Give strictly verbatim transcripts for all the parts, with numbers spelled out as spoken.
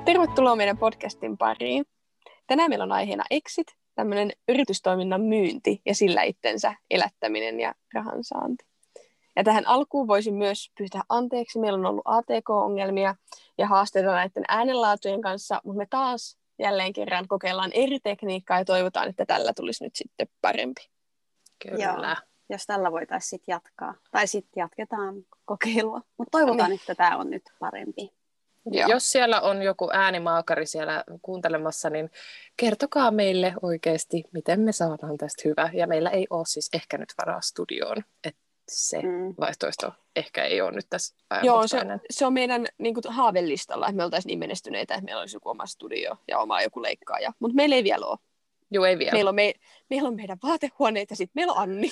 Tervetuloa meidän podcastin pariin. Tänään meillä on aiheena Exit, tämmöinen yritystoiminnan myynti ja sillä itsensä elättäminen ja rahansaanti. Ja tähän alkuun voisin myös pyytää anteeksi. Meillä on ollut A T K-ongelmia ja haasteita näiden äänenlaatujen kanssa, mutta me taas jälleen kerran kokeillaan eri tekniikkaa ja toivotaan, että tällä tulisi nyt sitten parempi. Kyllä. Joo, jos tällä voitaisiin sitten jatkaa. Tai sitten jatketaan kokeilua. Mutta toivotaan, niin. että tämä on nyt parempi. Joo. Jos siellä on joku äänimaakari siellä kuuntelemassa, niin kertokaa meille oikeasti, miten me saadaan tästä hyvä. Ja meillä ei ole siis ehkä nyt varaa studioon, että se mm. vaihtoehto ehkä ei ole nyt tässä Joo, se, se on meidän niin kuin, haavelistalla, että me oltaisiin niin menestyneitä, että meillä olisi joku oma studio ja oma joku leikkaaja. Mutta meillä ei vielä ole. Joo, ei vielä. Meillä on, me, meillä on meidän vaatehuoneet ja sitten meillä on Anni.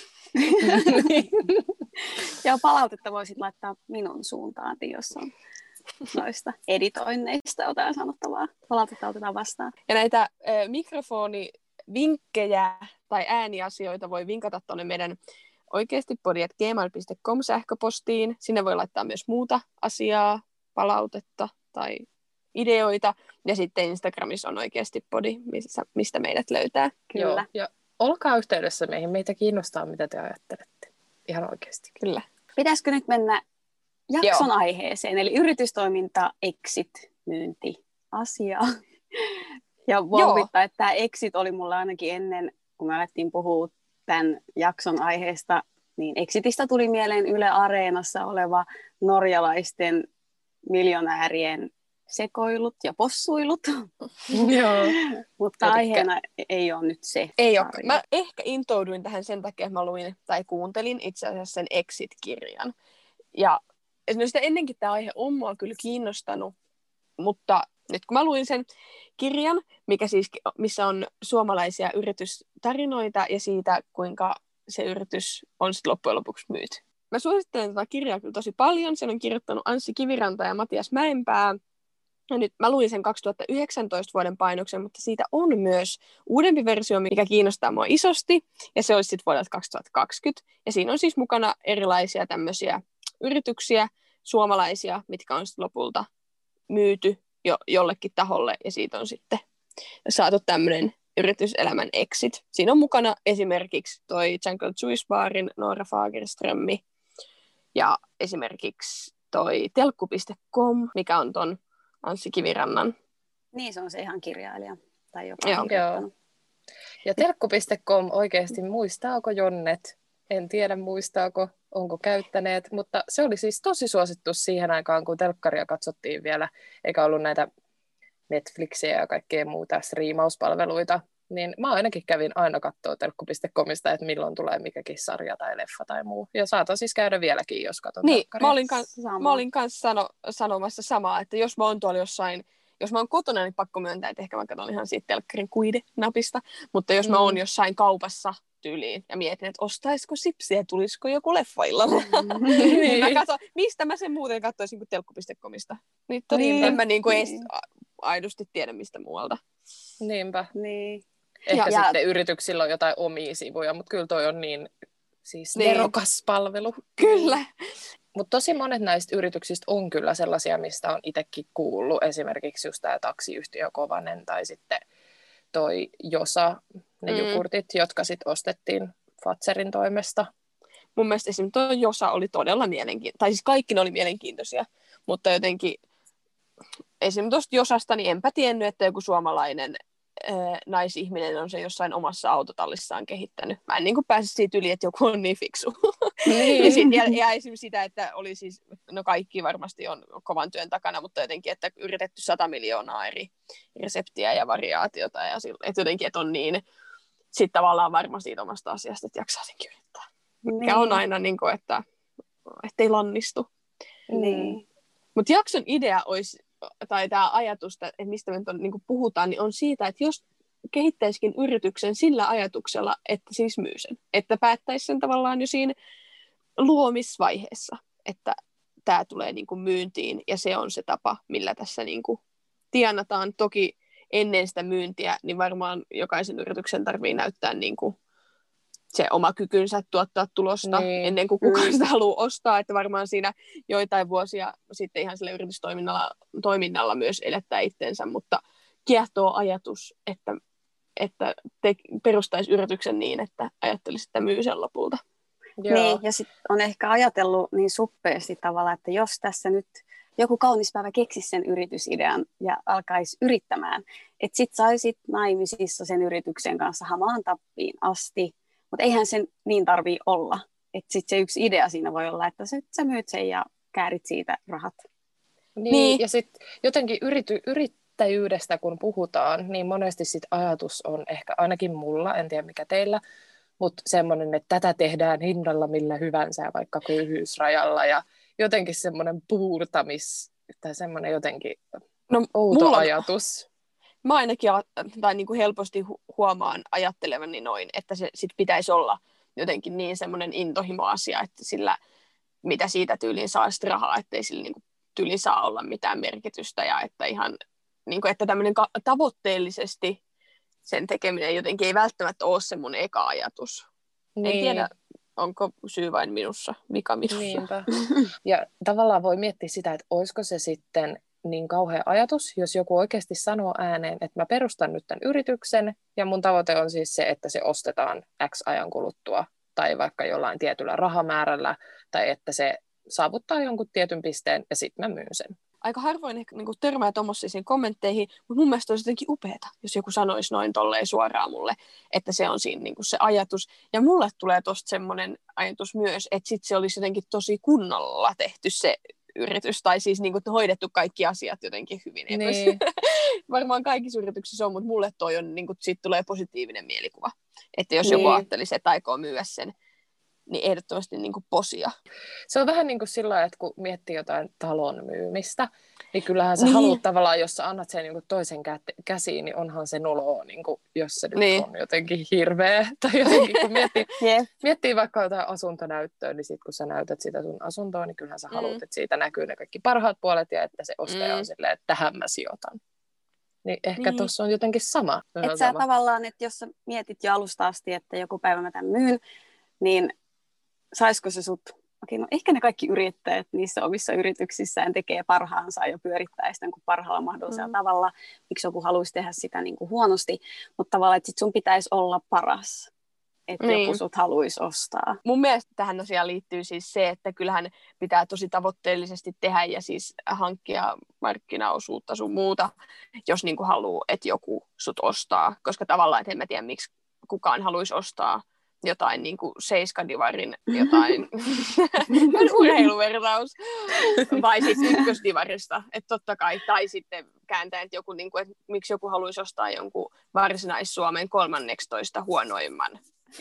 Ja palautetta voisit laittaa minun suuntaan, jos on noista editoinneista jotain sanottavaa. Palautetta otetaan vastaan. Ja näitä äh, mikrofonivinkkejä tai ääniasioita voi vinkata tuonne meidän oikeastipodi at gmail piste com sähköpostiin. Sinne voi laittaa myös muuta asiaa, palautetta tai ideoita. Ja sitten Instagramissa on oikeastipodi, mistä meidät löytää. Kyllä. Joo, ja olkaa yhteydessä meihin. Meitä kiinnostaa, mitä te ajattelette. Ihan oikeasti. Kyllä. Pitäisikö nyt mennä jakson Joo. aiheeseen, eli yritystoiminta, exit, myynti, asia. Ja voin huvittaa, että tämä exit oli mulla ainakin ennen, kun me alettiin puhua tämän jakson aiheesta, niin exitistä tuli mieleen Yle Areenassa oleva norjalaisten miljonäärien sekoilut ja possuilut. Joo. Mutta Elikkä... aiheena ei ole nyt se. Ei ole. Mä ehkä intouduin tähän sen takia, että mä luin tai kuuntelin itse asiassa sen Exit-kirjan. Ja no sitä ennenkin tämä aihe on mua kyllä kiinnostanut, mutta nyt kun mä luin sen kirjan, mikä siis, missä on suomalaisia yritystarinoita ja siitä, kuinka se yritys on sitten loppujen lopuksi myyty. Mä suosittelen tätä kirjaa kyllä tosi paljon. Sen on kirjoittanut Anssi Kiviranta ja Matias Mäenpää. Ja nyt mä luin sen kaksituhattayhdeksäntoista vuoden painoksen, mutta siitä on myös uudempi versio, mikä kiinnostaa mua isosti. Ja se olisi sitten vuodelta kaksituhattakaksikymmentä. Ja siinä on siis mukana erilaisia tämmöisiä yrityksiä, suomalaisia, mitkä on sitten lopulta myyty jo, jollekin taholle, ja siitä on sitten saatu tämmöinen yrityselämän exit. Siinä on mukana esimerkiksi toi Jungle Juice Barin Noora Fagerström, ja esimerkiksi toi telkku piste com, mikä on ton Anssi Kivirannan. Niin, se on se ihan kirjailija. Tai jopa Joo. Joo. Ja telkku piste com oikeasti muistaako Jonnet? En tiedä muistaako, onko käyttäneet, mutta se oli siis tosi suosittu siihen aikaan, kun telkkaria katsottiin vielä, eikä ollut näitä Netflixiä ja kaikkea muuta striimauspalveluita. Niin mä ainakin kävin aina katsoa telkku piste comista, että milloin tulee mikäkin sarja tai leffa tai muu. Ja saatan siis käydä vieläkin, jos katson niin, telkkaria. Mä olin, kans, mä olin kanssa sano, sanomassa samaa, että jos mä oon tuolla jossain, jos mä oon kotona, niin pakko myöntää, että ehkä mä katson ihan siitä telkkarin kuide-napista. Mutta jos mm. mä oon jossain kaupassa tyyliin ja mietin, että ostaisiko sipsiä, tulisiko joku leffa illalla. Mm. niin mä katson, mistä mä sen muuten katsoisin kuin telkku piste comista. Niin, niin. En mä niinku edes niin. aidosti tiedä mistä muualta. Niinpä. Niin. Ehkä ja, sitten ja... yrityksillä on jotain omia sivuja, mutta kyllä toi on niin siis niin. nerokas palvelu. Kyllä. Mutta tosi monet näistä yrityksistä on kyllä sellaisia, mistä on itsekin kuullut. Esimerkiksi just tämä taksiyhtiö Kovanen tai sitten toi Josa, ne mm. jogurtit, jotka sitten ostettiin Fatserin toimesta. Mun mielestä esimerkiksi tuo Josa oli todella mielenkiintoisia, tai siis kaikki ne oli mielenkiintoisia, mutta jotenkin esimerkiksi tuosta Josasta, niin enpä tiennyt, että joku suomalainen ää, naisihminen on se jossain omassa autotallissaan kehittänyt. Mä en niin kuin pääse siitä yli, että joku on niin fiksu. Niin. ja, sit, ja, ja esimerkiksi sitä, että oli siis, no kaikki varmasti on kovan työn takana, mutta jotenkin, että yritetty sata miljoonaa eri reseptiä ja variaatiota, ja että jotenkin, että on niin, sitten tavallaan varma siitä omasta asiasta, että jaksaa senkin yrittää. Mikä niin. on aina niin kuin, että ettei lannistu. Niin. Mutta jakson idea olisi, tai tämä ajatus, että mistä me on, niin kuin puhutaan, niin on siitä, että jos kehittäisikin yrityksen sillä ajatuksella, että siis myy sen. Että päättäisi sen tavallaan jo siinä luomisvaiheessa, että tämä tulee niin kuin myyntiin, ja se on se tapa, millä tässä niin kuin tienataan. Toki ennen sitä myyntiä, niin varmaan jokaisen yrityksen tarvitsee näyttää niin kuin se oma kykynsä tuottaa tulosta niin. ennen kuin kukaan sitä haluaa ostaa, että varmaan siinä joitain vuosia sitten ihan sillä yritystoiminnalla toiminnalla myös elättää itsensä, mutta kiehtoo ajatus, että, että te perustaisi yrityksen niin, että ajattelisi, että myy sen lopulta. Joo. Niin, ja sitten on ehkä ajatellut niin suppeasti tavalla, että jos tässä nyt joku kaunis päivä keksisi sen yritysidean ja alkaisi yrittämään, että sit saisit naimisissa sen yrityksen kanssa hamaan tappiin asti, mutta eihän sen niin tarvii olla. Että sitten se yksi idea siinä voi olla, että sä, sä myyt sen ja käärit siitä rahat. Niin, niin. Ja sitten jotenkin yrity, yrittäjyydestä kun puhutaan, niin monesti sit ajatus on ehkä ainakin mulla, en tiedä mikä teillä, mutta semmoinen, että tätä tehdään hinnalla millä hyvänsä, vaikka köyhyysrajalla ja jotenkin semmoinen puurtamis, tai semmoinen jotenkin no, outo mulla, ajatus. Mä ainakin tai niin kuin helposti huomaan ajattelevani noin, että se sit pitäisi olla jotenkin niin semmoinen intohimo-asia, että sillä mitä siitä tyyliin saa sitä rahaa, ettei sillä niin kuin tyyliin saa olla mitään merkitystä ja että ihan niin kuin, että tämmöinen tavoitteellisesti sen tekeminen jotenkin ei välttämättä ole se mun eka ajatus. Niin. En tiedä, onko syy vain minussa, vika minussa. Niinpä. Ja tavallaan voi miettiä sitä, että olisiko se sitten niin kauhea ajatus, jos joku oikeasti sanoo ääneen, että mä perustan nyt tämän yrityksen ja mun tavoite on siis se, että se ostetaan X ajan kuluttua tai vaikka jollain tietyllä rahamäärällä tai että se saavuttaa jonkun tietyn pisteen ja sitten mä myyn sen. Aika harvoin ehkä niin törmää tuommoisiin kommentteihin, mutta mun mielestä olisi jotenkin upeata, jos joku sanoisi noin tolleen suoraan mulle, että se on siinä niin kuin se ajatus. Ja mulle tulee tosta semmoinen ajatus myös, että sit se olisi jotenkin tosi kunnolla tehty se yritys, tai siis niin kuin hoidettu kaikki asiat jotenkin hyvin. Niin. Varmaan kaikissa yrityksissä on, mutta mulle toi on, niin kuin, siitä tulee positiivinen mielikuva. Että jos niin. joku ajattelisi, että aikoo myyä sen, niin ehdottomasti niin kuin posia. Se on vähän niin kuin sillä lailla, että kun miettii jotain talon myymistä, niin kyllähän sä niin. haluat tavallaan, jos sä annat sen niin kuin toisen kä- käsiin, niin onhan se noloa, niin kuin, jos se nyt niin. on jotenkin hirveä. Tai jotenkin, kun miettii, yeah. miettii vaikka jotain asuntonäyttöä, niin sit kun sä näytät sitä sun asuntoa, niin kyllähän sä mm. haluat, että siitä näkyy ne kaikki parhaat puolet ja että se ostaja mm. on silleen, että tähän mä sijoitan. Niin ehkä niin. tuossa on jotenkin sama. Että sä tavallaan, että jos sä mietit jo alusta asti, että joku päivä mä tämän myyn, niin saisiko se sut, okei, no ehkä ne kaikki yrittäjät niissä omissa yrityksissään tekee parhaansa ja pyörittää sitä niin parhaalla mahdollisella mm. tavalla, miksi joku haluaisi tehdä sitä niin kuin huonosti, mutta tavallaan, että sit sun pitäisi olla paras, että niin. joku sut haluaisi ostaa. Mun mielestä tähän asiaan liittyy siis se, että kyllähän pitää tosi tavoitteellisesti tehdä ja siis hankkia markkinaosuutta sun muuta, jos niin kuin haluaa, että joku sut ostaa, koska tavallaan, että en mä tiedä, miksi kukaan haluaisi ostaa jotain niin kuin Seiskadivarin jotain urheiluvertaus, vai sitten ykkösdivarista, että totta kai, tai sitten kääntäen, että, joku, niin kuin, että miksi joku haluaisi ostaa jonkun Varsinais-Suomen kolmanneksitoista huonoimman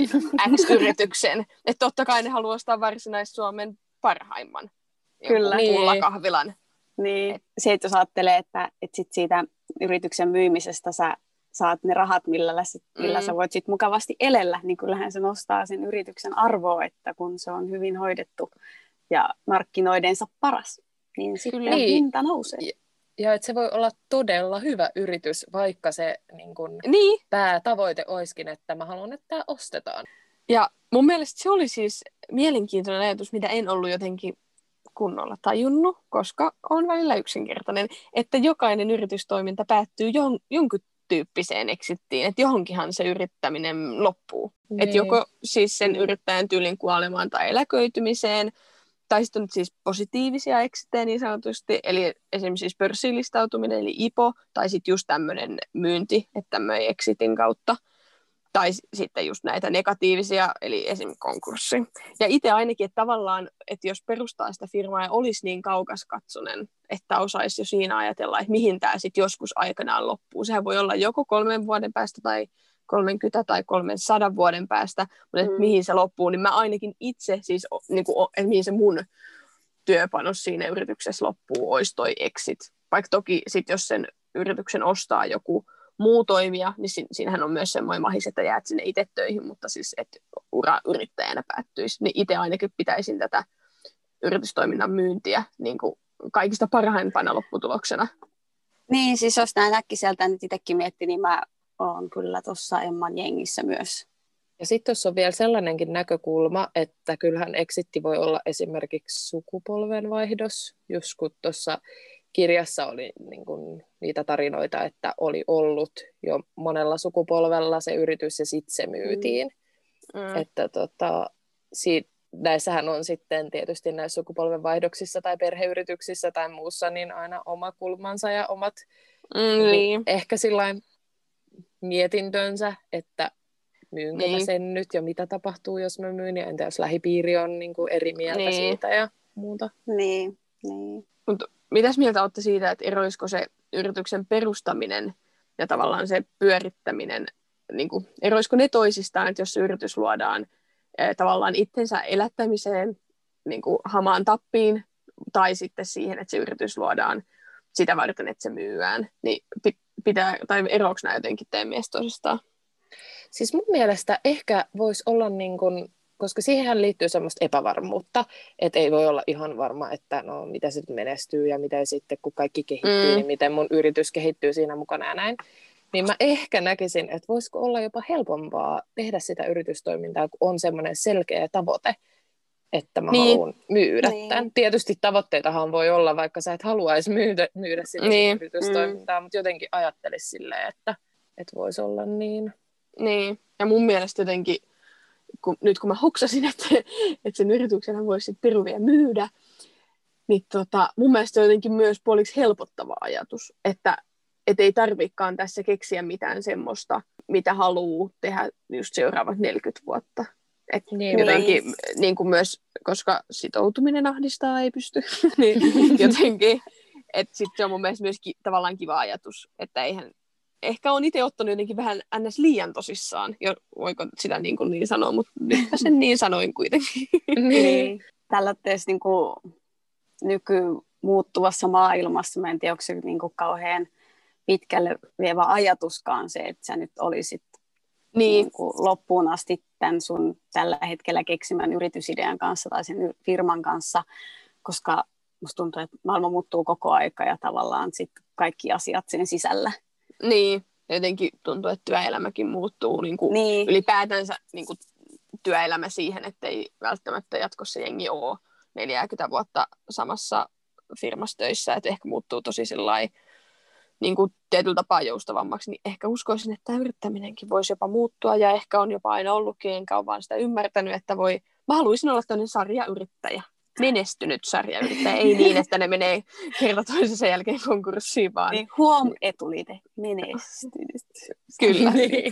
X-yrityksen, että totta kai ne haluaa ostaa Varsinais-Suomen parhaimman Kyllä. pullakahvilan. Niin, et, se, että jos ajattelee, että, että sit siitä yrityksen myymisestä sä saat ne rahat, millä, sit, millä mm. sä voit sit mukavasti elellä, niin kyllähän se nostaa sen yrityksen arvoa, että kun se on hyvin hoidettu ja markkinoidensa paras, niin sitten niin. hinta nousee. Ja, ja että se voi olla todella hyvä yritys, vaikka se niin kun niin. päätavoite olisikin, että mä haluan, että tämä ostetaan. Ja mun mielestä se oli siis mielenkiintoinen ajatus, mitä en ollut jotenkin kunnolla tajunnut, koska on välillä yksinkertainen, että jokainen yritystoiminta päättyy jon- jonkun tyyppiseen exittiin, että johonkinhan se yrittäminen loppuu. Niin. Että joko siis sen yrittäjän tyylin kuolemaan tai eläköitymiseen, tai sitten on siis positiivisia exitejä niin sanotusti, eli esimerkiksi siis pörssiin listautuminen, eli I P O, tai sitten just tämmöinen myynti, että tämmöinen exitin kautta, tai sitten just näitä negatiivisia, eli esimerkiksi konkurssi. Ja itse ainakin, että tavallaan, että jos perustaa sitä firmaa ja olisi niin kaukaskatsonen, että osaisi jo siinä ajatella, että mihin tämä sitten joskus aikanaan loppuu. Sehän voi olla joko kolmen vuoden päästä tai kolmekymmentä tai kolmensadan vuoden päästä, mutta että mm. mihin se loppuu, niin mä ainakin itse, siis niin kuin, että mihin se mun työpanos siinä yrityksessä loppuu, olisi toi exit. Vaikka toki sitten, jos sen yrityksen ostaa joku muu toimija, niin si- siinähän on myös semmoinen mahis, että jäät sinne itse töihin, mutta siis, että ura yrittäjänä päättyisi. Niin itse ainakin pitäisin tätä yritystoiminnan myyntiä niin kuin kaikista parhaimpana lopputuloksena. Niin, siis jos näin äkkiseltä nyt itsekin miettii, niin mä oon kyllä tuossa Emman jengissä myös Ja sitten tuossa on vielä sellainenkin näkökulma, että kyllähän exitti voi olla esimerkiksi sukupolvenvaihdos, just kun tuossa kirjassa oli niin kun niitä tarinoita, että oli ollut jo monella sukupolvella se yritys ja sitten se myytiin. Mm. Että tota, siitä, näissähän on sitten tietysti näissä sukupolvenvaihdoksissa tai perheyrityksissä tai muussa niin aina oma kulmansa ja omat mm, niin. ehkä sillain mietintönsä, että myynkö niin. mä sen nyt ja mitä tapahtuu, jos mä myyn, ja entä jos lähipiiri on niin kuin eri mieltä niin. siitä ja muuta. Niin, niin. Mut mitäs mieltä olette siitä, että eroisiko se yrityksen perustaminen ja tavallaan se pyörittäminen, niin kuin, eroisiko ne toisistaan, että jos se yritys luodaan eh, tavallaan itsensä elättämiseen niin kuin hamaan tappiin, tai sitten siihen, että se yritys luodaan sitä varten, että se myyään, niin pitää, tai eroako nämä jotenkin teidän mielestä toisistaan? Siis mun mielestä ehkä voisi olla, niin kun, koska siihen liittyy semmoista epävarmuutta, että ei voi olla ihan varma, että no mitä se menestyy ja mitä sitten kun kaikki kehittyy, mm. niin miten mun yritys kehittyy siinä mukana ja näin. Niin mä ehkä näkisin, että voisiko olla jopa helpompaa tehdä sitä yritystoimintaa, kun on semmoinen selkeä tavoite, että mä niin. haluan myydä niin. tämän. Tietysti tavoitteitahan voi olla, vaikka sä et haluaisi myydä, myydä sitä niin. yritystoimintaa, mm. mutta jotenkin ajattelisi silleen, että, että voisi olla niin. Niin, ja mun mielestä jotenkin, kun, nyt kun mä hoksasin, että, että sen yrityksenhän voisi sitten piru vielä myydä, niin tota, mun mielestä jotenkin myös puoliksi helpottava ajatus, että et ei tarvikaan tässä keksiä mitään semmoista, mitä haluaa tehdä just seuraavat neljäkymmentä vuotta. Et niin, jotenkin, niin kuin myös, koska sitoutuminen ahdistaa, ei pysty, niin jotenkin, että sitten se on mun mielestä myös ki- tavallaan kiva ajatus, että eihän ehkä on itse ottanut jotenkin vähän ns. Liian tosissaan, jo, voiko sitä niin, kuin niin sanoa, mutta nytpä sen niin sanoin kuitenkin. Niin. Tällä teessä niin kuin nykymuuttuvassa maailmassa, mä en tiedä, onko se niin kuin kauhean pitkälle vievä ajatuskaan se, että sä nyt olisit niin. Niin kuin loppuun asti tämän sun tällä hetkellä keksimän yritysidean kanssa tai sen firman kanssa, koska musta tuntuu, että maailma muuttuu koko aika ja tavallaan sit kaikki asiat sen sisällä. Niin, jotenkin tuntuu, että työelämäkin muuttuu niin kuin niin. ylipäätänsä niin kuin työelämä siihen, että ei välttämättä jatkossa jengi ole neljäkymmentä vuotta samassa firmassa töissä, että ehkä muuttuu tosi sellainen niin kuin tietyllä tapaa joustavammaksi, niin ehkä uskoisin, että tämä yrittäminenkin voisi jopa muuttua, ja ehkä on jopa aina ollutkin, enkä ole vaan sitä ymmärtänyt, että voi, mä haluaisin olla tämmöinen sarjayrittäjä, menestynyt sarjayrittäjä, ei niin, että ne menee kerta toisensa jälkeen konkurssiin, vaan... Niin, huom, etuliite, menestynyt. Kyllä. Niin.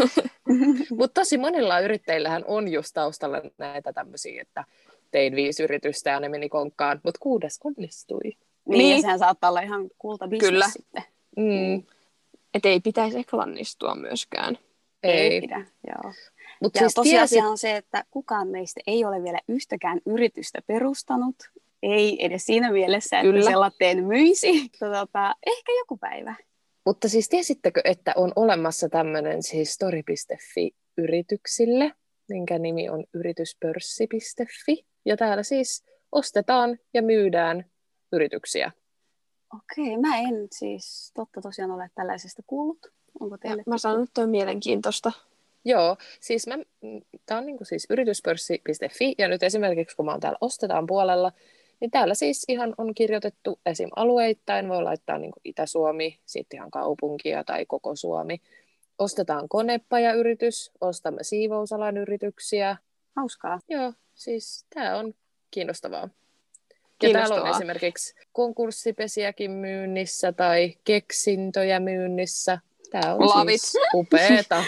Mutta tosi monilla yrittäjillähän on just taustalla näitä tämmöisiä, että tein viisi yritystä ja ne meni konkkaan, mutta kuudes onnistui. Niin, niin. Ja sehän saattaa olla ihan kultabisnes Kyllä. sitten. Mm. Että ei pitäisi ehkä lannistua myöskään. Ei, ei pidä, joo. Mut ja siis tosiasia tiesi... on se, että kukaan meistä ei ole vielä yhtäkään yritystä perustanut. Ei edes siinä mielessä, että sellainen myisi. Tota, ehkä joku päivä. Mutta siis tiesittekö, että on olemassa tämmöinen siis story piste fi-yrityksille, minkä nimi on yrityspörssi piste fi. Ja täällä siis ostetaan ja myydään yrityksiä. Okei, mä en siis totta tosiaan ole tällaisesta kuullut. Onko teille? Mä sanon, että on mielenkiintoista. Joo, siis mä, tää on niinku siis yrityspörssi piste fi, ja nyt esimerkiksi kun mä oon täällä ostetaan puolella, niin täällä siis ihan on kirjoitettu esim. Alueittain, voi laittaa niinku Itä-Suomi, sitten ihan kaupunkia tai koko Suomi. Ostetaan konepajayritys, ostamme siivousalan yrityksiä. Hauskaa. Joo, siis tää on kiinnostavaa. Ja täällä on esimerkiksi konkurssipesiäkin myynnissä tai keksintöjä myynnissä. Tää on Love siis upeeta.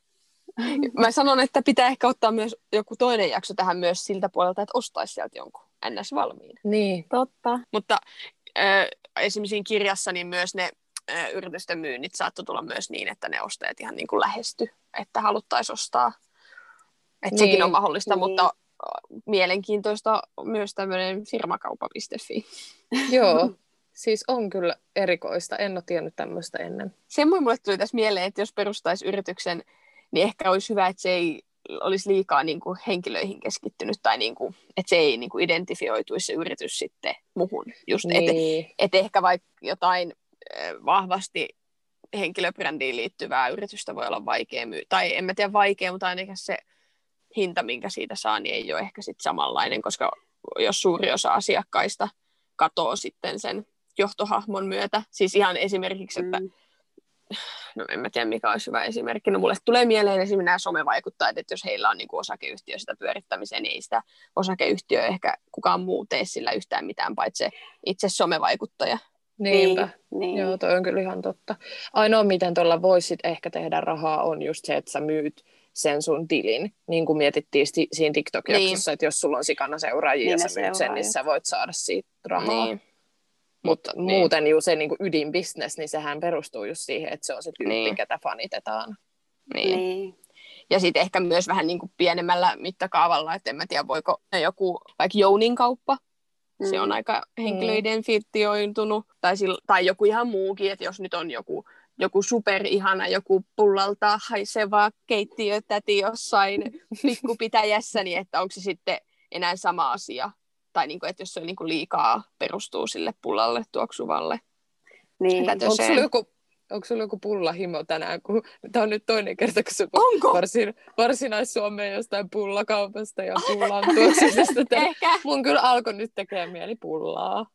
Mä sanon, että pitää ehkä ottaa myös joku toinen jakso tähän myös siltä puolelta, että ostaisi sieltä jonkun ns. Valmiin. Niin. Totta. Mutta äh, esimerkiksi siinä kirjassa niin myös ne äh, yritysten myynnit saattoi tulla myös niin, että ne ostajat ihan niin kuin lähesty, että haluttaisiin ostaa. Että niin. Sekin on mahdollista, niin. Mutta mielenkiintoista myös tämmöinen firmakauppa piste fi. Joo, siis on kyllä erikoista. En ole tiennyt tämmöistä ennen. Semmoinen mulle tuli tässä mieleen, että jos perustaisi yrityksen, niin ehkä olisi hyvä, että se ei olisi liikaa niin kuin henkilöihin keskittynyt tai niin kuin, että se ei niin kuin identifioituisi se yritys sitten muhun. Just, niin. Että et ehkä vaikka jotain vahvasti henkilöbrändiin liittyvää yritystä voi olla vaikea myydä. Tai en mä tiedä vaikea, mutta ainakin se hinta, minkä siitä saa, niin ei ole ehkä sit samanlainen, koska jos suuri osa asiakkaista katoo sitten sen johtohahmon myötä. Siis ihan esimerkiksi, että mm. no en mä tiedä mikä olisi hyvä esimerkki. No mulle tulee mieleen esimerkiksi nämä somevaikuttajat, että jos heillä on niin kuin osakeyhtiö sitä pyörittämiseen, niin ei sitä osakeyhtiö ehkä kukaan muu tee sillä yhtään mitään, paitsi itse somevaikuttaja. Niinpä. Niin, niin. Joo, toi on kyllä ihan totta. Ainoa, miten tuolla voisit ehkä tehdä rahaa, on just se, että sä myyt sen sun tilin, niin kuin mietittiin siinä TikTok-jaksossa, niin. Että jos sulla on sikana seuraajia niin ja sä myyt sen, niin sä voit saada siitä rahaa. Niin. Mutta niin. Muuten ju se niin kuin ydinbusiness, niin sehän perustuu just siihen, että se on se tyyppi, niin. Ketä fanitetaan. Niin. Niin. Ja sitten ehkä myös vähän niin kuin pienemmällä mittakaavalla, että en mä tiedä, voiko joku vaikka Jounin kauppa, mm. se on aika henkilöidentifioitunut, tai, sillä, tai joku ihan muukin, että jos nyt on joku, joku superihana, joku pullalta haiseva keittiötäti jossain pikkupitäjässä, niin että onko se sitten enää sama asia. Tai niin kuin, että jos se niin kuin liikaa perustuu sille pullalle tuoksuvalle. Niin. Onko sulla joku, onko sulla joku pullahimo tänään? Kun, tämä on nyt toinen kerta, kun sulla varsin, varsinais-Suomeen jostain pullakaupasta ja pullan tuoksumisesta. Mun kyllä alkoi nyt tekemään mieli pullaa.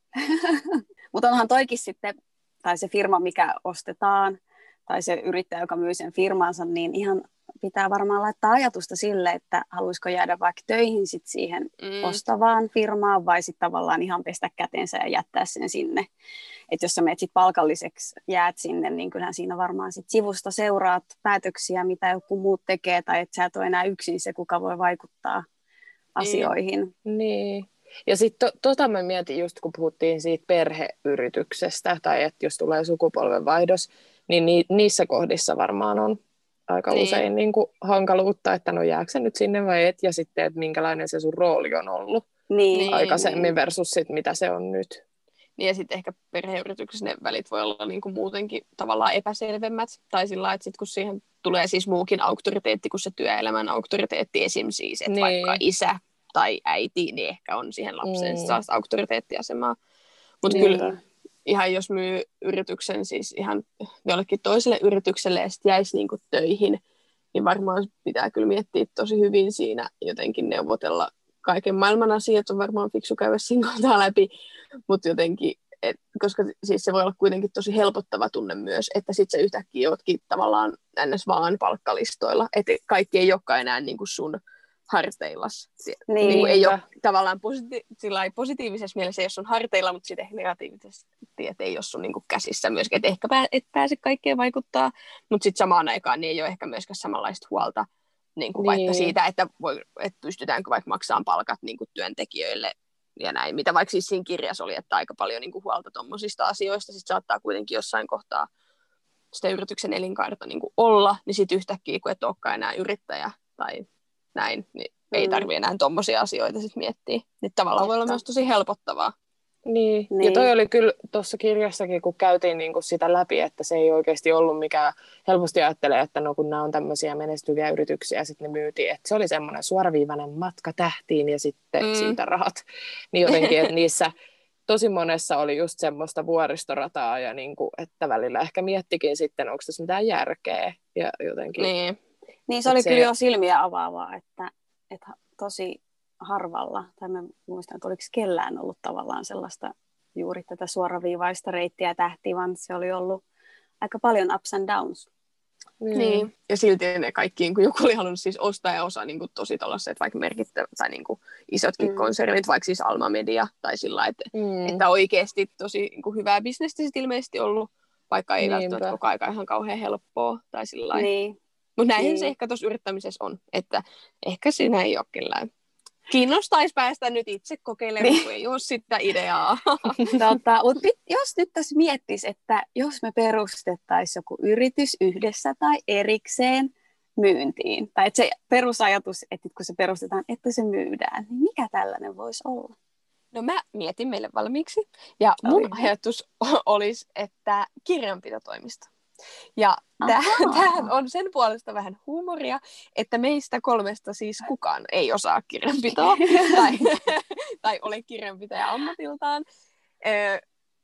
Mutta onhan toikin sitten, tai se firma, mikä ostetaan, tai se yrittäjä, joka myy sen firmansa, niin ihan pitää varmaan laittaa ajatusta sille, että haluaisiko jäädä vaikka töihin sit siihen mm. ostavaan firmaan, vai sitten tavallaan ihan pestä kätensä ja jättää sen sinne. Että jos sä menet sit palkalliseksi, jäät sinne, niin kyllähän siinä varmaan sit sivusta seuraat päätöksiä, mitä joku muut tekee, tai että sä et ole enää yksin se, kuka voi vaikuttaa asioihin. Niin. Ja sitten to, tota mä mietin just, kun puhuttiin siitä perheyrityksestä, tai että jos tulee sukupolvenvaihdos, niin ni, niissä kohdissa varmaan on aika niin. usein niin kuin hankaluutta, että no jääkö se nyt sinne vai et, ja sitten, että minkälainen se sun rooli on ollut niin. aikaisemmin niin. versus sit, mitä se on nyt. Niin ja sitten ehkä perheyrityksessä ne välit voi olla niin kuin muutenkin tavallaan epäselvemmät, tai sillä lailla, että sit kun siihen tulee siis muukin auktoriteetti kuin se työelämän auktoriteetti, esim. Siis, että niin. vaikka isä tai äiti, niin ehkä on siihen lapseen mm. sellaista auktoriteettiasemaa. Mutta niin. kyllä ihan jos myy yrityksen siis ihan jollekin toiselle yritykselle ja sitten jäisi niinku töihin, niin varmaan pitää kyllä miettiä tosi hyvin siinä jotenkin neuvotella. Kaiken maailman asiat on varmaan fiksu käydä siinä kohtaa läpi, mutta jotenkin, et, koska siis se voi olla kuitenkin tosi helpottava tunne myös, että sit sä yhtäkkiä ootkin tavallaan ns. Vaan palkkalistoilla, että kaikki ei olekaan enää niinku sun harteillas. Niin. Niin ei ole tavallaan positi- positiivisessa mielessä, jos on harteilla, mutta sitten ehkä negatiivisesti, että ei ole sun niin kuin käsissä myöskään. Että ehkä pää- et pääse kaikkeen vaikuttaa, mutta sitten samaan aikaan niin ei ole ehkä myöskään samanlaista huolta niin kuin niin. vaikka siitä, että, voi, että pystytäänkö vaikka maksamaan palkat niin kuin työntekijöille ja näin. Mitä vaikka siis siinä kirjassa oli, että aika paljon niin kuin huolta tuommoisista asioista. Sitten saattaa kuitenkin jossain kohtaa sitä yrityksen elinkaarta niin kuin olla, niin sitten yhtäkkiä, kun et olekaan enää yrittäjä tai näin, niin mm. ei tarvitse enää tommosia asioita sit miettiä. Niin tavallaan voi olla myös tosi helpottavaa. Niin. niin, ja toi oli kyllä tuossa kirjassakin, kun käytiin niinku sitä läpi, että se ei oikeasti ollut mikään, helposti ajattelee, että no kun nämä on tämmöisiä menestyviä yrityksiä, sitten ne myytiin, että se oli semmoinen suoraviivainen matka tähtiin ja sitten mm. siitä rahat. Niin jotenkin, että niissä tosi monessa oli just semmoista vuoristorataa ja niinku, että välillä ehkä miettikin sitten, onko tässä mitään järkeä ja jotenkin. Niin. Niin se oli se... kyllä jo silmiä avaavaa, että, että tosi harvalla, tai mä muistan, että oliko kellään ollut tavallaan sellaista juuri tätä suoraviivaista reittiä tähtiä, vaan se oli ollut aika paljon ups and downs. Mm. Niin, ja silti ne kaikki, kun joku oli halunnut siis ostaa ja osa niin kuin tosi tällaiset vaikka merkittävät tai niin kuin isotkin mm. konsernit, vaikka siis Alma Media, tai sillä että, mm. että oikeasti tosi niin kuin hyvää bisnestä sit ilmeisesti ollut, vaikka ei Niinpä. välttämättä koko aika ihan kauhean helppoa, tai sillä niin. Mutta näinhän niin. se ehkä tuossa yrittämisessä on, että ehkä siinä ei ole kellään. Kiinnostaisi päästä nyt itse kokeilemaan, niin. kun ei ole sitä ideaa. Tota, mutta jos nyt tässä miettisi, että jos me perustettaisiin joku yritys yhdessä tai erikseen myyntiin, tai että se perusajatus, että kun se perustetaan, että se myydään, niin mikä tällainen voisi olla? No mä mietin meille valmiiksi, ja mun Oli. ajatus olisi, että kirjanpitotoimisto. Ja tämähän on sen puolesta vähän huumoria, että meistä kolmesta siis kukaan ei osaa kirjanpitoa tai, tai ole kirjanpitäjä ammatiltaan.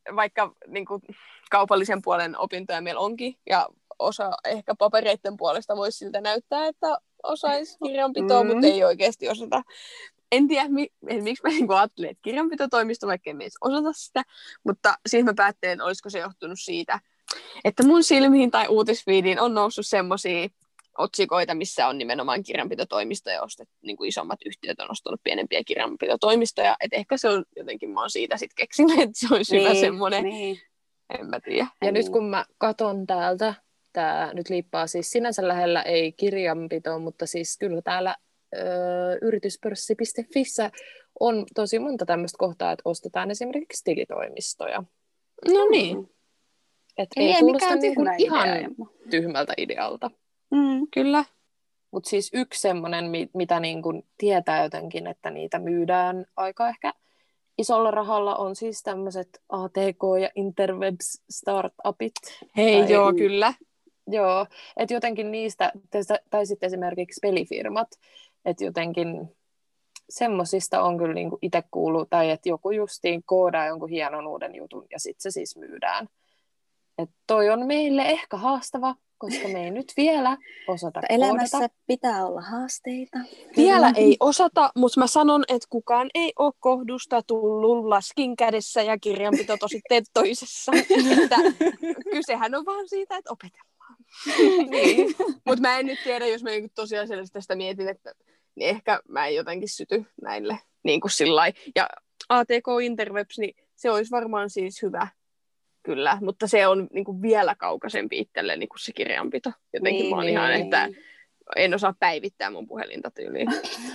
vaikka niin kuin, kaupallisen puolen opintoja meillä onkin, ja osa ehkä papereiden puolesta voisi siltä näyttää, että osaisi kirjanpitoa, mm. mutta ei oikeasti osata. En tiedä, mi- miksi mä niin ajattelin, että kirjanpitotoimisto, vaikka en edes osata sitä, mutta siihen mä päättelin, olisiko se johtunut siitä, että mun silmiin tai uutisfiidiin on noussut semmoisia otsikoita, missä on nimenomaan kirjanpitotoimistoja ostettu, niin kuin isommat yhtiöt on ostanut pienempiä kirjanpitotoimistoja, että ehkä se on jotenkin, mä oon siitä sitten keksinyt, että se olisi niin, hyvä semmoinen, niin. En mä tiedä. Ja niin. Nyt kun mä katon täältä, tää nyt liippaa siis sinänsä lähellä ei kirjanpitoon, mutta siis kyllä täällä ö, yrityspörssi piste fissä on tosi monta tämmöistä kohtaa, että ostetaan esimerkiksi tilitoimistoja. No niin. Että ei, ei kuulosta niin kuin ihan tyhmältä idealta. Mm, kyllä. Mutta siis yksi semmoinen, mitä niin kuin tietää jotenkin, että niitä myydään aika ehkä isolla rahalla, on siis tämmöiset A T K ja Interwebs startupit. Hei, tai, joo, kyllä. Joo, että jotenkin niistä, tai sitten esimerkiksi pelifirmat, että jotenkin semmosista on kyllä niin kuin itse kuullut, tai että joku justiin koodaa jonkun hienon uuden jutun, ja sitten se siis myydään. Että toi on meille ehkä haastava, koska me ei nyt vielä osata koodata. Elämässä pitää olla haasteita. Vielä ei osata, mutta mä sanon, että kukaan ei ole kohdusta tullut laskin kädessä ja kirjanpito tositteet toisessa. Että kysehän on vaan siitä, että opetellaan. Niin. Mutta mä en nyt tiedä, jos mä tosiaan tästä mietin, että niin ehkä mä en jotenkin syty näille niin kuin sillai. Ja A T K Interwebs, niin se olisi varmaan siis hyvä. Kyllä, mutta se on niin kuin vielä kaukaisempi itselle niin kuin se kirjanpito. Jotenkin niin, mä oon ihan, että en osaa päivittää mun puhelinta tyyliin.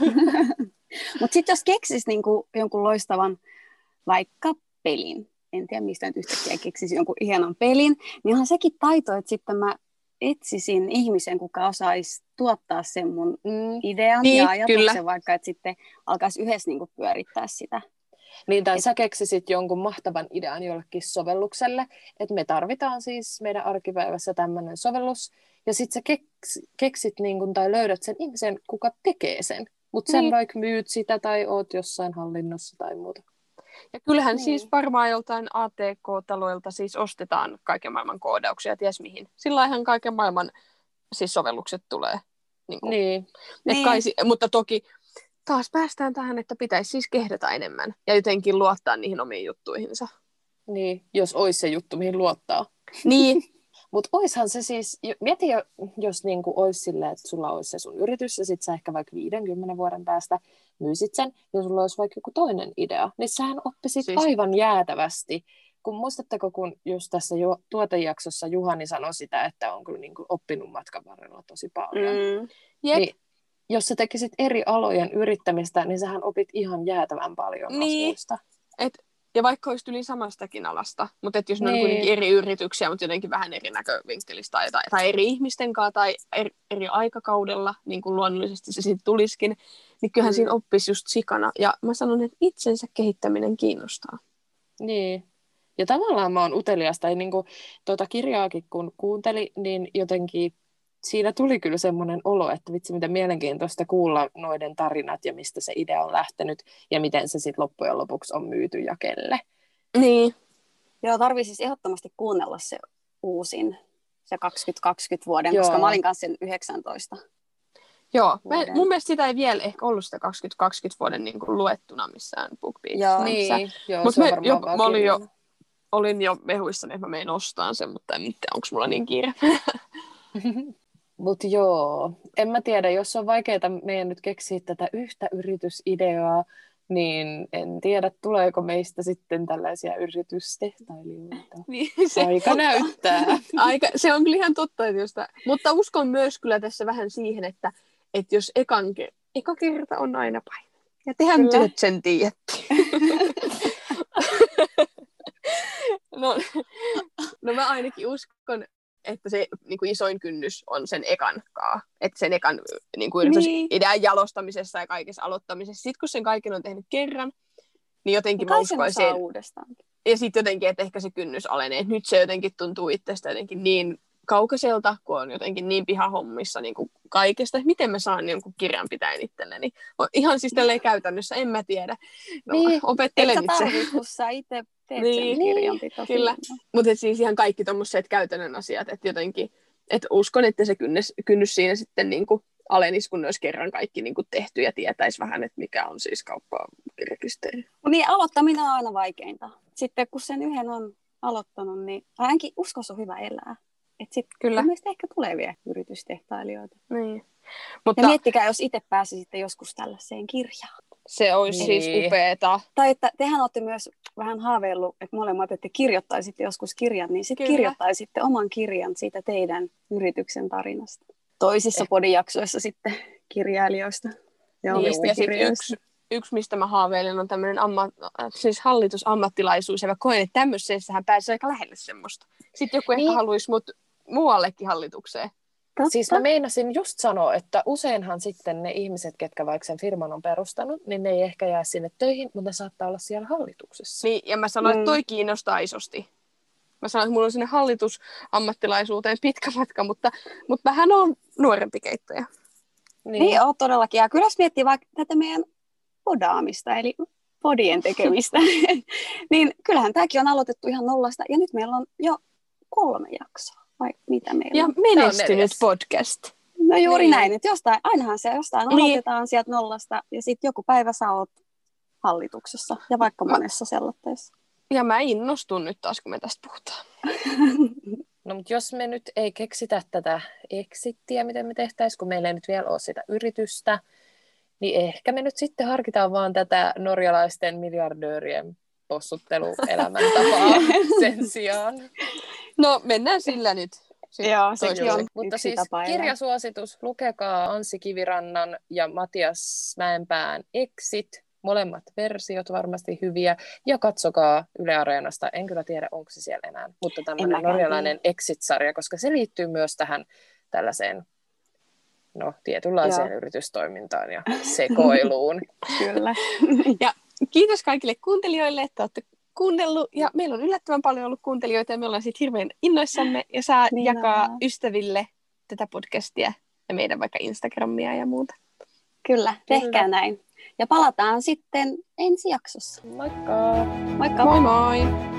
Mutta sitten jos keksis niin kuin jonkun loistavan vaikka pelin, en tiedä mistä nyt yhtäkkiä keksisi jonkun hienon pelin, niin onhan sekin taito, että sitten mä etsisin ihmisen, kuka osaisi tuottaa sen mun mm. idean niin, ja ajatuksen kyllä. Vaikka, että sitten alkaisi yhdessä niin kuin pyörittää sitä. Niin, tai sä keksisit jonkun mahtavan idean jollekin sovellukselle, että me tarvitaan siis meidän arkipäivässä tämmöinen sovellus, ja sit sä keks, keksit niin kun, tai löydät sen ihmisen, kuka tekee sen. Mutta sen niin. Vaikka myyt sitä tai oot jossain hallinnossa tai muuta. Ja kyllähän niin. Siis varmaan joltain A T K-taloilta siis ostetaan kaiken maailman koodauksia, ties mihin. Sillähän kaiken maailman siis sovellukset tulee. Niin. niin. niin. Kai, mutta toki taas päästään tähän, että pitäisi siis kehdata enemmän ja jotenkin luottaa niihin omiin juttuihinsa. Niin, jos olisi se juttu, mihin luottaa. Niin. Mutta oishan se siis, mieti jos niinku olisi silleen, että sulla olisi se sun yritys ja sit sä ehkä vaikka viidenkymmenen vuoden päästä myisit sen ja sulla olisi vaikka joku toinen idea, niin sähän oppisit siis aivan jäätävästi. Kun muistatteko, kun just tässä jo, tuotejaksossa Juhani sanoi sitä, että on kyllä niinku oppinut matkan varrella tosi paljon. Mm. Jep. Niin, jos sä tekisit eri alojen yrittämistä, niin sähän opit ihan jäätävän paljon niin. Asioista. Et, ja vaikka olisi yli samastakin alasta, mutta et jos ne niin. On kuitenkin eri yrityksiä, mutta jotenkin vähän eri näkövinkkelistä tai, tai, tai eri ihmisten kanssa tai eri, eri aikakaudella, niin kuin luonnollisesti se siitä tulisikin, niin kyllähän mm. siinä oppisi just sikana. Ja mä sanon, että itsensä kehittäminen kiinnostaa. Niin. Ja tavallaan mä oon uteliasta. Ja niin kuin tuota kirjaakin kun kuuntelin, niin jotenkin siinä tuli kyllä semmoinen olo, että vitsi miten mielenkiintoista kuulla noiden tarinat ja mistä se idea on lähtenyt ja miten se sitten loppujen lopuksi on myyty ja kelle. Niin. Joo, tarvii siis ehdottomasti kuunnella se uusin, se kaksikymmentä vuoden, Joo. koska mä olin kanssa sen yhdeksäntoista. Joo, mä, mun mielestä sitä ei vielä ehkä ollut sitä kaksikymmentä vuoden niin kuin luettuna missään BookBeatsissa. Joo, niin. Joo, Mut me, jo, mä olin jo, olin jo mehuissani, että mä menen ostaan sen, mutta en tiedä, onko mulla niin kiire. Mutta joo, en mä tiedä, jos on vaikeaa meidän nyt keksiä tätä yhtä yritysideaa, niin en tiedä, tuleeko meistä sitten tällaisia yritystehtailijoita. Niin, se Aika näyttää. Aika, se on kyllä ihan totta. Josta, mutta uskon myös kyllä tässä vähän siihen, että, että jos ekan, eka kerta on aina pahin. Ja tehän työt sen tiedätte. no, no mä ainakin uskon, että se niin kuin isoin kynnys on sen ekan kaa. Että sen ekan niin kuin yritysidean niin. Jalostamisessa ja kaikessa aloittamisessa. Sitten kun sen kaiken on tehnyt kerran, niin jotenkin ja mä uskoisin. Uudestaan. Ja sitten jotenkin, että ehkä se kynnys alenee. Nyt se jotenkin tuntuu itsestä jotenkin niin kaukaiselta, kun on jotenkin niin pihahommissa niin kuin kaikesta, että miten mä saan jonkun kirjanpitäjän itselleni. Ihan siis tälleen käytännössä, en mä tiedä. No, niin, opettelen itse. itse. Tarvitse, kun sä itse teet niin, sen kirjanpito. Kyllä, mutta siis ihan kaikki tommoset käytännön asiat, että jotenkin, että uskon, että se kynnys, kynnys siinä sitten niin kuin alenisi, kun ne olisi kerran kaikki niin kuin tehty ja tietäisi vähän, että mikä on siis kaupparekisteri. Niin, aloittaminen on aina vaikeinta. Sitten kun sen yhden on aloittanut, niin ainakin uskossa on hyvä elää. Että sitten kyllä meistä ehkä tulee vielä yritystehtailijoita. Niin. Mutta ja miettikää, jos itse pääsisitte joskus tällaiseen kirjaan. Se olisi niin. siis upeeta. Tai että tehän olette myös vähän haaveillut, että molemmat, että kirjoittaisitte joskus kirjan, niin sitten kirjoittaisitte oman kirjan siitä teidän yrityksen tarinasta. Toisissa eh. podijaksoissa sitten kirjailijoista ja omista niin, kirjoista. Yksi, yksi, mistä mä haaveilen, on tämmöinen amma, siis hallitusammattilaisuus, ja mä koen, että tämmöisessähän pääsee aika lähelle semmoista. Sitten joku niin. ehkä haluaisi mut muuallekin hallitukseen. Totta. Siis mä meinasin just sanoa, että useinhan sitten ne ihmiset, ketkä vaikka sen firman on perustanut, niin ne ei ehkä jää sinne töihin, mutta ne saattaa olla siellä hallituksessa. Niin, ja mä sanoin, mm. että toi kiinnostaa isosti. Mä sanoin, että mulla on sinne hallitusammattilaisuuteen pitkä matka, mutta, mutta vähän on nuorempi keittäjä. Niin, niin on todellakin. Ja kyllä jos miettii vaikka tätä meidän podaamista, eli podien tekemistä, niin kyllähän tämäkin on aloitettu ihan nollasta, ja nyt meillä on jo kolme jaksoa. Vai mitä meillä ja on? menestynyt podcast. No juuri niin. näin, että jostain, ainahan se jostain niin. aloitetaan sieltä nollasta, ja sitten joku päivä sä oot hallituksessa, ja vaikka monessa sellaisessa. Ja mä innostun nyt taas, kun me tästä puhutaan. No mutta jos me nyt ei keksitä tätä exittiä, miten me tehtäisiin, kun meillä ei nyt vielä ole sitä yritystä, niin ehkä me nyt sitten harkitaan vaan tätä norjalaisten miljardöörien possutteluelämäntapaa sen sijaan. No mennään sillä nyt. Joo, sekin on Mutta siis kirjasuositus, lukekaa Anssi Kivirannan ja Matias Mäenpään Exit. Molemmat versiot varmasti hyviä. Ja katsokaa Yle Areenasta. En kyllä tiedä, onko se siellä enää. Mutta tämmöinen norjalainen Exit-sarja, koska se liittyy myös tähän tällaiseen no, tietynlaiseen Joo. yritystoimintaan ja sekoiluun. Kyllä. Ja kiitos kaikille kuuntelijoille, että olette kuunnellut. Ja meillä on yllättävän paljon ollut kuuntelijoita ja me ollaan siitä hirveän innoissamme. Ja saa niin jakaa on. ystäville tätä podcastia ja meidän vaikka Instagramia ja muuta. Kyllä, tehkää Kyllä. näin. Ja palataan sitten ensi jaksossa. Moikka! Moikka! Moi moi!